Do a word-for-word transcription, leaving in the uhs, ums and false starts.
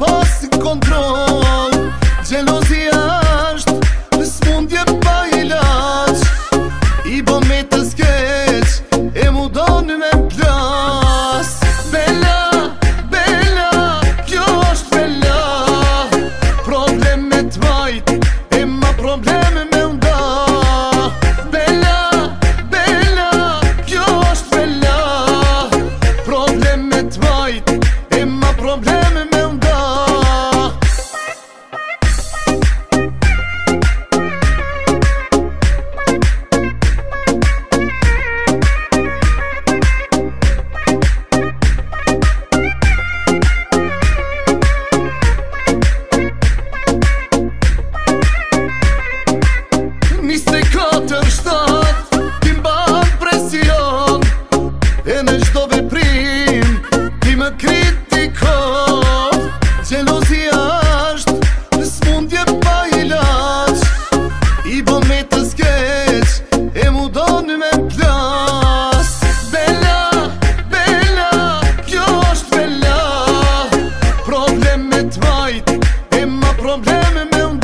pas kontrol. Gjelozia është në smundje pa ilaç, i bën me të skeq e mu doni me plas. Bella, bella, kjo është bella, probleme t'vajt e ma probleme me nda. Bella, bella, kjo është bella, probleme t'vajt e ma probleme me nda. Katër shtat, ti mban presion, e në çdo veprim ti më kritikon. Gjelozia është në smundje pa ilaç, i bën me të skeq e mu doni me plas. Bella, bella, kjo është bella, probleme t'vajt e ma probleme me nda.